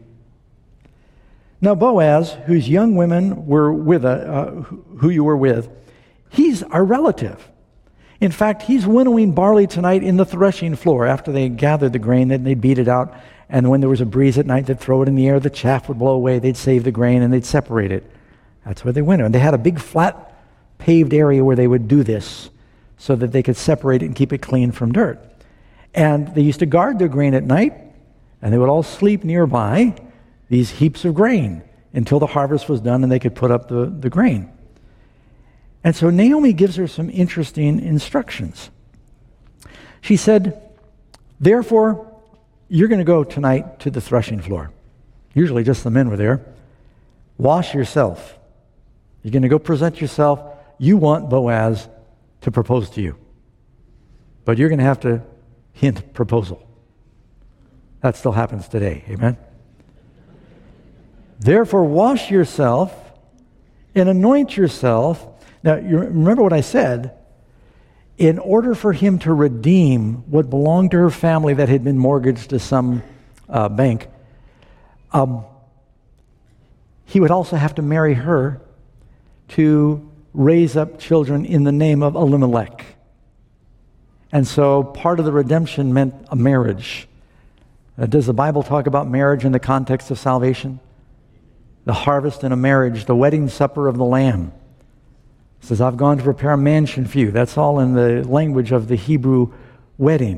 Speaker 1: Now Boaz, whose young women were with, who you were with, he's our relative. In fact, he's winnowing barley tonight in the threshing floor. After they gathered the grain, then they'd beat it out. And when there was a breeze at night, they'd throw it in the air. The chaff would blow away. They'd save the grain, and they'd separate it. That's where they winnow. And they had a big flat paved area where they would do this so that they could separate it and keep it clean from dirt. And they used to guard their grain at night, and they would all sleep nearby these heaps of grain until the harvest was done and they could put up the grain. And so Naomi gives her some interesting instructions. She said, "Therefore, you're going to go tonight to the threshing floor." Usually just the men were there. "Wash yourself. You're going to go present yourself. You want Boaz to propose to you. But you're going to have to hint proposal." That still happens today. Amen? "Therefore, wash yourself and anoint yourself." Now, you remember what I said. In order for him to redeem what belonged to her family that had been mortgaged to some bank, he would also have to marry her to raise up children in the name of Elimelech. And so part of the redemption meant a marriage. Does the Bible talk about marriage in the context of salvation? The harvest and a marriage, the wedding supper of the Lamb. It says, "I've gone to prepare a mansion for you." That's all in the language of the Hebrew wedding.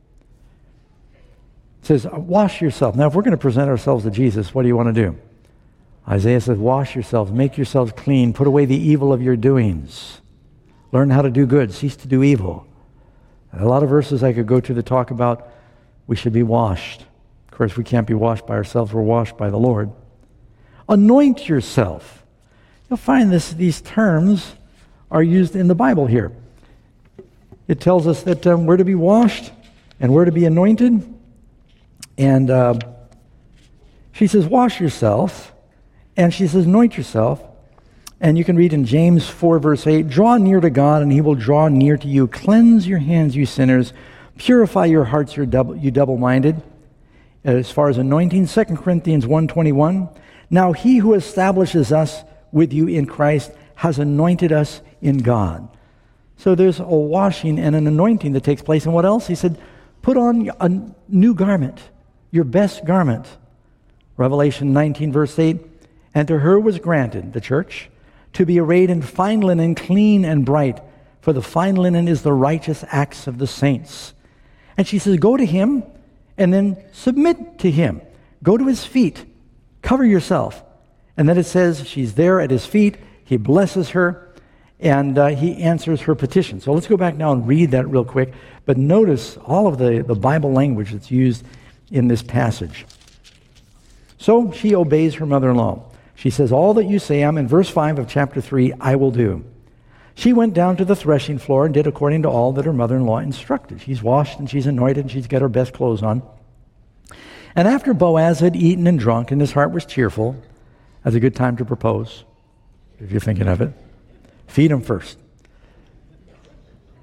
Speaker 1: It says, "Wash yourself." Now, if we're going to present ourselves to Jesus, what do you want to do? Isaiah says, "Wash yourselves, make yourselves clean, put away the evil of your doings. Learn how to do good, cease to do evil." A lot of verses I could go to that talk about we should be washed. Of course, we can't be washed by ourselves, we're washed by the Lord. Anoint yourself. You'll find these terms are used in the Bible here. It tells us that we're to be washed and we're to be anointed. And she says, "Wash yourself." And she says, "Anoint yourself." And you can read in James 4, verse 8, "Draw near to God, and he will draw near to you. Cleanse your hands, you sinners. Purify your hearts, you double-minded." As far as anointing, 2 Corinthians 1:21, "Now he who establishes us with you in Christ has anointed us in God." So there's a washing and an anointing that takes place. And what else? He said, "Put on a new garment, your best garment." Revelation 19, verse 8, "And to her was granted," the church, "to be arrayed in fine linen, clean and bright, for the fine linen is the righteous acts of the saints." And she says, go to him and then submit to him. Go to his feet. Cover yourself. And then it says she's there at his feet. He blesses her, and he answers her petition. So let's go back now and read that real quick. But notice all of the Bible language that's used in this passage. So she obeys her mother-in-law. She says, "All that you say," I'm in verse 5 of chapter 3, "I will do." She went down to the threshing floor and did according to all that her mother-in-law instructed. She's washed and she's anointed and she's got her best clothes on. And after Boaz had eaten and drunk and his heart was cheerful, that's a good time to propose, if you're thinking of it. Feed him first.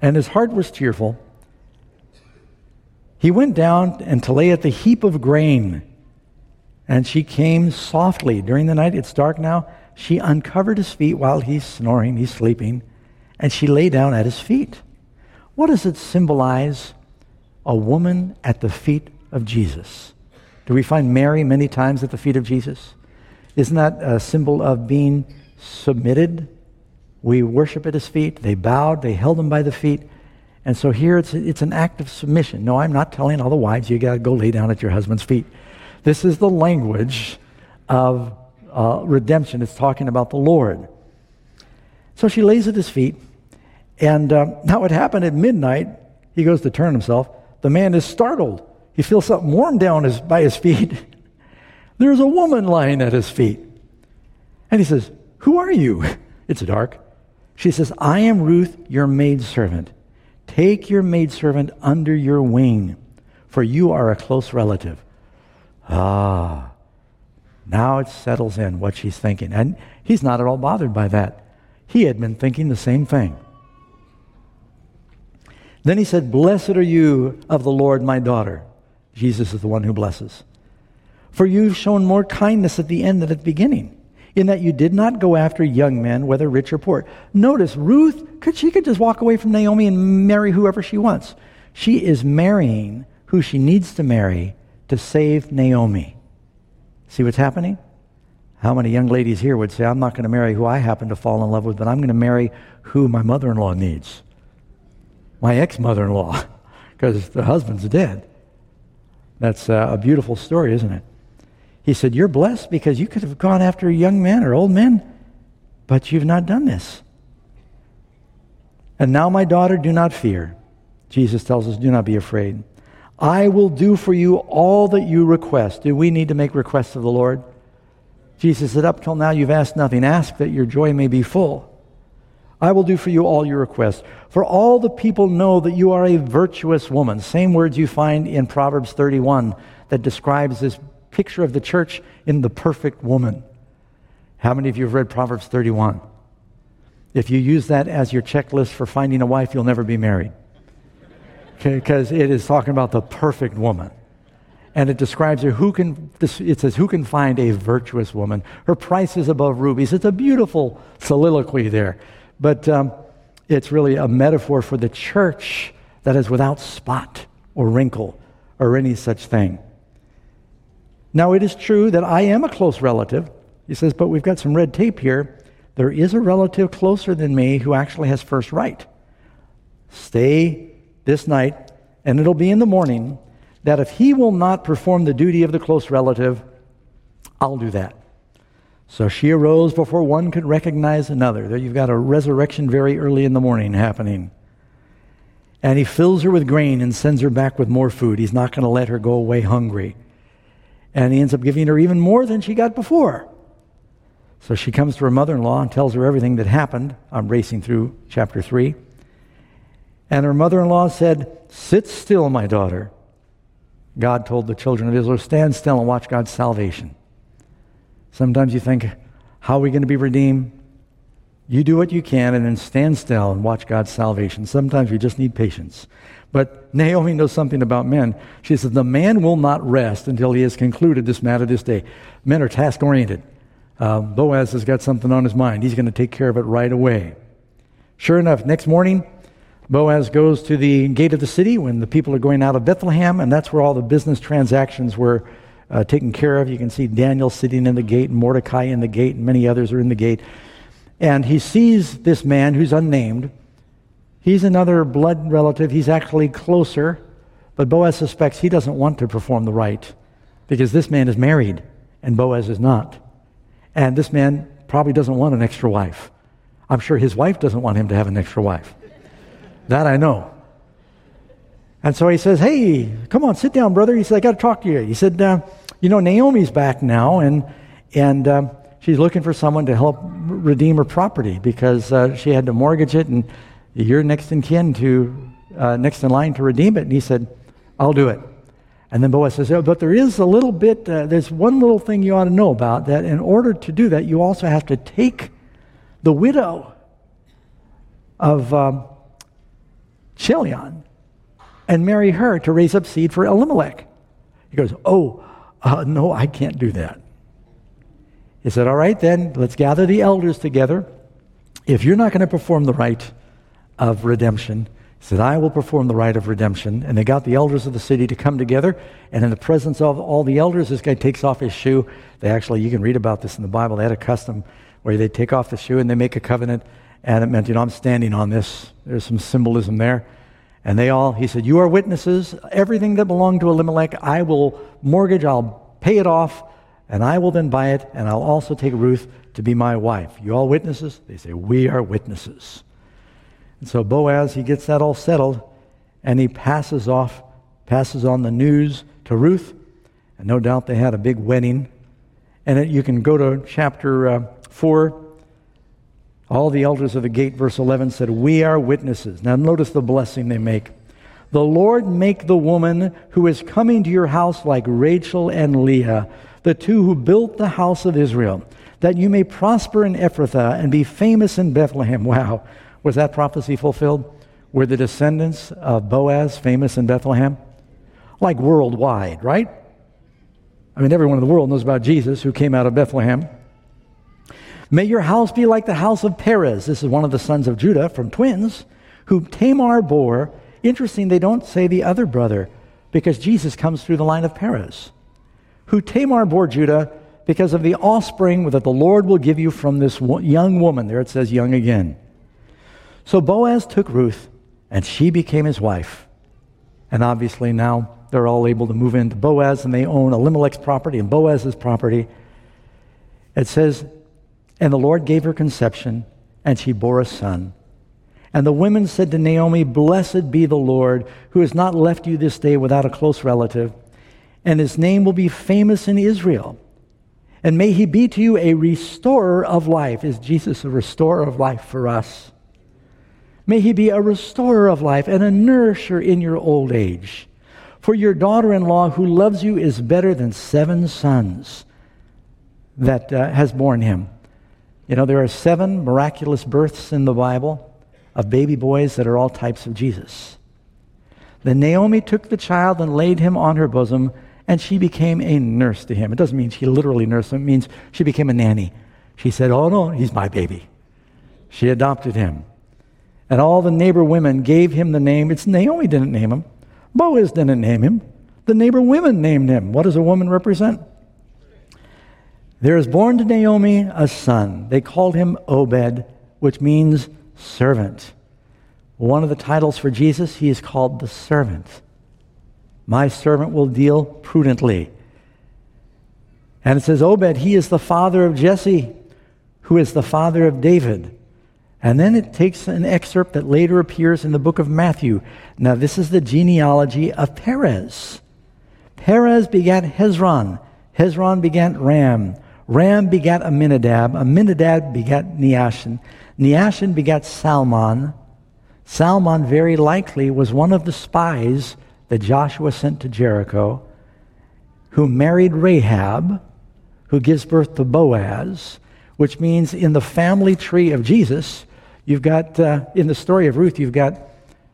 Speaker 1: and his heart was cheerful, he went down and to lay at the heap of grain. And she came softly during the night. It's dark now. She uncovered his feet while he's snoring, he's sleeping, and she lay down at his feet. What does it symbolize? A woman at the feet of Jesus. Do we find Mary many times at the feet of Jesus? Isn't that a symbol of being submitted? We worship at his feet. They bowed. They held him by the feet. And so here it's an act of submission. No, I'm not telling all the wives you got to go lay down at your husband's feet. This is the language of redemption. It's talking about the Lord. So she lays at his feet. And now what happened at midnight, he goes to turn himself. The man is startled. He feels something warm down by his feet. There's a woman lying at his feet. And he says, "Who are you?" It's dark. She says, "I am Ruth, your maidservant. Take your maidservant under your wing, for you are a close relative." Now it settles in what she's thinking. And he's not at all bothered by that. He had been thinking the same thing. Then he said, "Blessed are you of the Lord, my daughter." Jesus is the one who blesses. "For you've shown more kindness at the end than at the beginning, in that you did not go after young men, whether rich or poor." Notice, Ruth, she could just walk away from Naomi and marry whoever she wants. She is marrying who she needs to marry to save Naomi. See what's happening? How many young ladies here would say, "I'm not going to marry who I happen to fall in love with, but I'm going to marry who my mother-in-law needs. My ex-mother-in-law, because the husband's dead." That's a beautiful story, isn't it? He said, "You're blessed because you could have gone after young men or old men, but you've not done this. And now, my daughter, do not fear." Jesus tells us, do not be afraid. "I will do for you all that you request." Do we need to make requests of the Lord? Jesus said, "Up till now you've asked nothing. Ask that your joy may be full. I will do for you all your requests. For all the people know that you are a virtuous woman." Same words you find in Proverbs 31 that describes this picture of the church in the perfect woman. How many of you have read Proverbs 31? If you use that as your checklist for finding a wife, you'll never be married. Okay, because it is talking about the perfect woman. And it describes her, it says, who can find a virtuous woman? Her price is above rubies. It's a beautiful soliloquy there. But it's really a metaphor for the church that is without spot or wrinkle or any such thing. Now, it is true that I am a close relative. He says, but we've got some red tape here. There is a relative closer than me who actually has first right. Stay this night, and it'll be in the morning, that if he will not perform the duty of the close relative, I'll do that. So she arose before one could recognize another. There you've got a resurrection very early in the morning happening. And he fills her with grain and sends her back with more food. He's not going to let her go away hungry. And he ends up giving her even more than she got before. So she comes to her mother-in-law and tells her everything that happened. I'm racing through chapter 3. And her mother-in-law said, "Sit still, my daughter." God told the children of Israel, stand still and watch God's salvation. Sometimes you think, how are we going to be redeemed? You do what you can and then stand still and watch God's salvation. Sometimes we just need patience. But Naomi knows something about men. She says, the man will not rest until he has concluded this matter this day. Men are task-oriented. Boaz has got something on his mind. He's going to take care of it right away. Sure enough, next morning, Boaz goes to the gate of the city when the people are going out of Bethlehem, and that's where all the business transactions were taken care of. You can see Daniel sitting in the gate, and Mordecai in the gate, and many others are in the gate. And he sees this man who's unnamed. He's another blood relative. He's actually closer, but Boaz suspects he doesn't want to perform the rite because this man is married and Boaz is not. And this man probably doesn't want an extra wife. I'm sure his wife doesn't want him to have an extra wife. That I know. And so he says, hey, come on, sit down, brother. He said, I got to talk to you. He said, Naomi's back now, and she's looking for someone to help redeem her property because she had to mortgage it, and you're next in line to redeem it. And he said, I'll do it. And then Boaz says, but there is a little bit, there's one little thing you ought to know about, that in order to do that, you also have to take the widow of Chilion and marry her to raise up seed for Elimelech. He goes, no, I can't do that. He said, all right, then, let's gather the elders together. If you're not going to perform the rite of redemption, he said, I will perform the rite of redemption. And they got the elders of the city to come together, and in the presence of all the elders, this guy takes off his shoe. You can read about this in the Bible. They had a custom where they take off the shoe and they make a covenant, and it meant, I'm standing on this. There's some symbolism there. And he said, you are witnesses. Everything that belonged to Elimelech, I will mortgage, I'll pay it off, and I will then buy it, and I'll also take Ruth to be my wife. You all witnesses? They say, we are witnesses. And so Boaz, he gets that all settled, and he passes on the news to Ruth, and no doubt they had a big wedding. And you can go to chapter 4. All the elders of the gate, verse 11, said, we are witnesses. Now notice the blessing they make. The Lord make the woman who is coming to your house like Rachel and Leah, the two who built the house of Israel, that you may prosper in Ephrathah and be famous in Bethlehem. Wow. Was that prophecy fulfilled? Were the descendants of Boaz famous in Bethlehem? Like worldwide, right? I mean, everyone in the world knows about Jesus who came out of Bethlehem. May your house be like the house of Perez. This is one of the sons of Judah from twins, who Tamar bore. Interesting, they don't say the other brother, because Jesus comes through the line of Perez. Who Tamar bore Judah because of the offspring that the Lord will give you from this young woman. There it says young again. So Boaz took Ruth, and she became his wife. And obviously now they're all able to move into Boaz, and they own Elimelech's property and Boaz's property. It says, and the Lord gave her conception, and she bore a son. And the women said to Naomi, blessed be the Lord, who has not left you this day without a close relative, and his name will be famous in Israel. And may he be to you a restorer of life. Is Jesus a restorer of life for us? May he be a restorer of life and a nourisher in your old age. For your daughter-in-law who loves you is better than 7 sons that has borne him. There are 7 miraculous births in the Bible of baby boys that are all types of Jesus. Then Naomi took the child and laid him on her bosom, and she became a nurse to him. It doesn't mean she literally nursed him. It means she became a nanny. She said, oh no, he's my baby. She adopted him. And all the neighbor women gave him the name. Naomi didn't name him. Boaz didn't name him. The neighbor women named him. What does a woman represent? There is born to Naomi a son. They called him Obed, which means servant. One of the titles for Jesus, he is called the servant. My servant will deal prudently. And it says, Obed, he is the father of Jesse, who is the father of David. And then it takes an excerpt that later appears in the book of Matthew. Now, this is the genealogy of Perez. Perez begat Hezron. Hezron begat Ram. Ram begat Amminadab. Amminadab begat Neashan. Neashan begat Salmon. Salmon very likely was one of the spies that Joshua sent to Jericho, who married Rahab, who gives birth to Boaz, which means in the family tree of Jesus, you've got, in the story of Ruth, you've got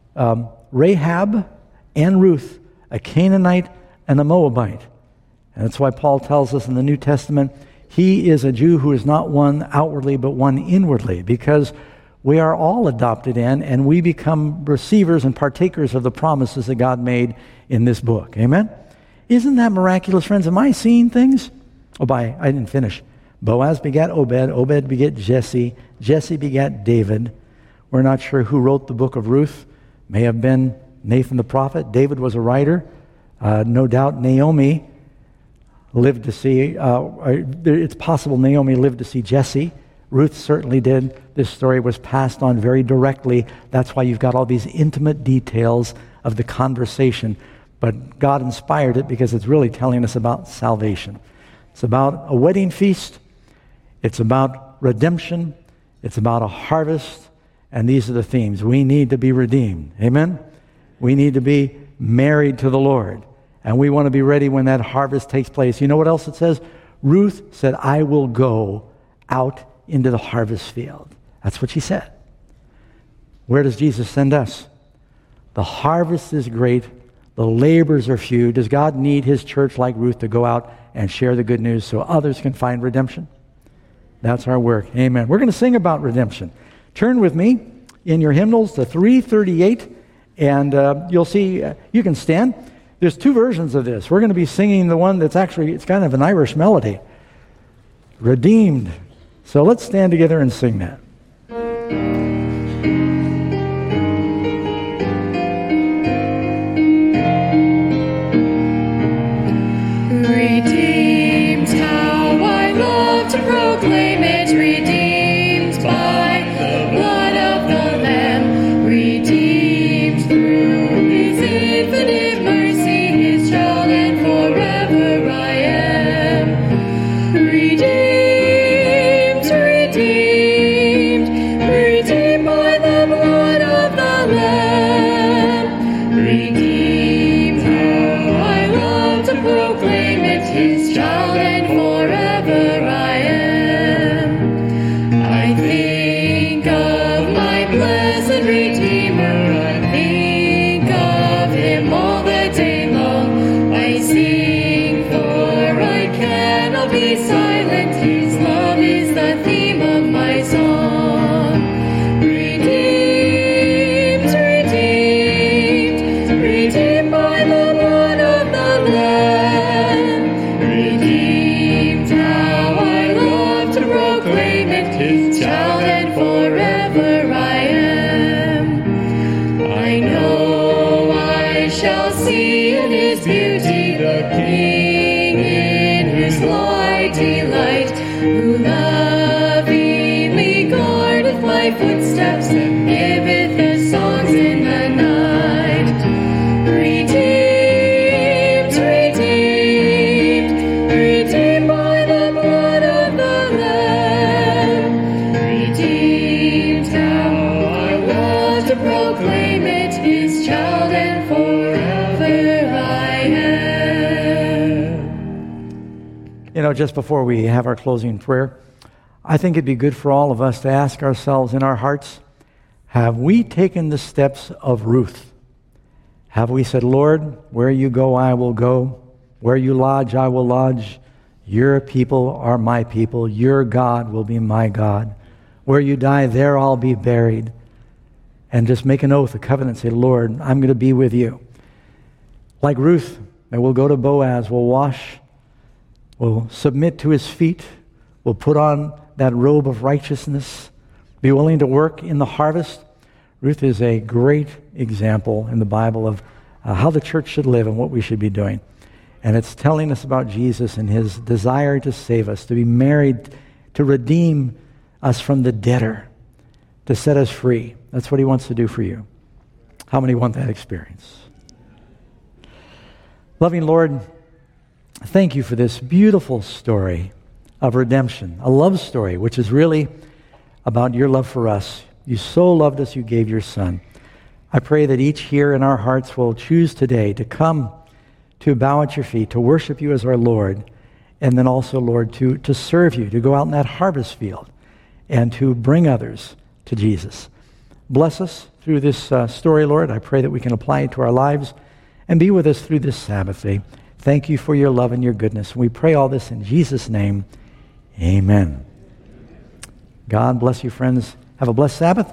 Speaker 1: Rahab and Ruth, a Canaanite and a Moabite. And that's why Paul tells us in the New Testament, he is a Jew who is not one outwardly, but one inwardly, because we are all adopted in, and we become receivers and partakers of the promises that God made in this book. Amen? Isn't that miraculous, friends? Am I seeing things? I didn't finish. Boaz begat Obed. Obed begat Jesse. Jesse begat David. We're not sure who wrote the book of Ruth. May have been Nathan the prophet. David was a writer. No doubt Naomi lived to see, it's possible Naomi lived to see Jesse. Ruth certainly did. This story was passed on very directly. That's why you've got all these intimate details of the conversation. But God inspired it because it's really telling us about salvation. It's about a wedding feast. It's about redemption. It's about a harvest. And these are the themes. We need to be redeemed. Amen? We need to be married to the Lord. And we want to be ready when that harvest takes place. You know what else it says? Ruth said, I will go out into the harvest field. That's what she said. Where does Jesus send us? The harvest is great. The labors are few. Does God need his church like Ruth to go out and share the good news so others can find redemption? That's our work. Amen. We're going to sing about redemption. Turn with me in your hymnals to 338, and you'll see, you can stand. There's two versions of this. We're going to be singing the one that's actually, it's kind of an Irish melody. Redeemed. So let's stand together and sing that.
Speaker 2: Redeemed, how I love to proclaim it, redeemed by the blood of the Lamb, redeemed through his infinite mercy, his child, and forever I am. Redeemed, redeemed, redeemed by the blood of the Lamb, redeemed, how I love to proclaim it, his child, and forever I am. I think of my blessed Redeemer, I think of him all the day long. I sing, for I cannot be silent, his love is the theme of my song. Redeemed, redeemed, redeemed by the blood of the Lamb, redeemed, how I love to proclaim it, his child, and forever I am. I know I shall see in his beauty the King in whose law I delight, who lovingly guardeth my footsteps and giveth the songs in the night. Redeemed, redeemed, redeemed by the blood of the Lamb, redeemed, how I love to proclaim it, his child, and forever I am.
Speaker 1: You know, just before we have our closing prayer, I think it'd be good for all of us to ask ourselves in our hearts, have we taken the steps of Ruth? Have we said, Lord, where you go, I will go. Where you lodge, I will lodge. Your people are my people. Your God will be my God. Where you die, there I'll be buried. And just make an oath, a covenant, say, Lord, I'm going to be with you. Like Ruth, and we'll go to Boaz, we'll wash, we'll submit to his feet, we'll put on that robe of righteousness, be willing to work in the harvest. Ruth is a great example in the Bible of how the church should live and what we should be doing. And it's telling us about Jesus and his desire to save us, to be married, to redeem us from the debtor, to set us free. That's what he wants to do for you. How many want that experience? Loving Lord, thank you for this beautiful story of redemption, a love story, which is really about your love for us. You so loved us, you gave your Son. I pray that each here in our hearts will choose today to come to bow at your feet, to worship you as our Lord, and then also, Lord, to serve you, to go out in that harvest field and to bring others to Jesus. Bless us through this story, Lord. I pray that we can apply it to our lives and be with us through this Sabbath day. Thank you for your love and your goodness. We pray all this in Jesus' name. Amen. God bless you, friends. Have a blessed Sabbath.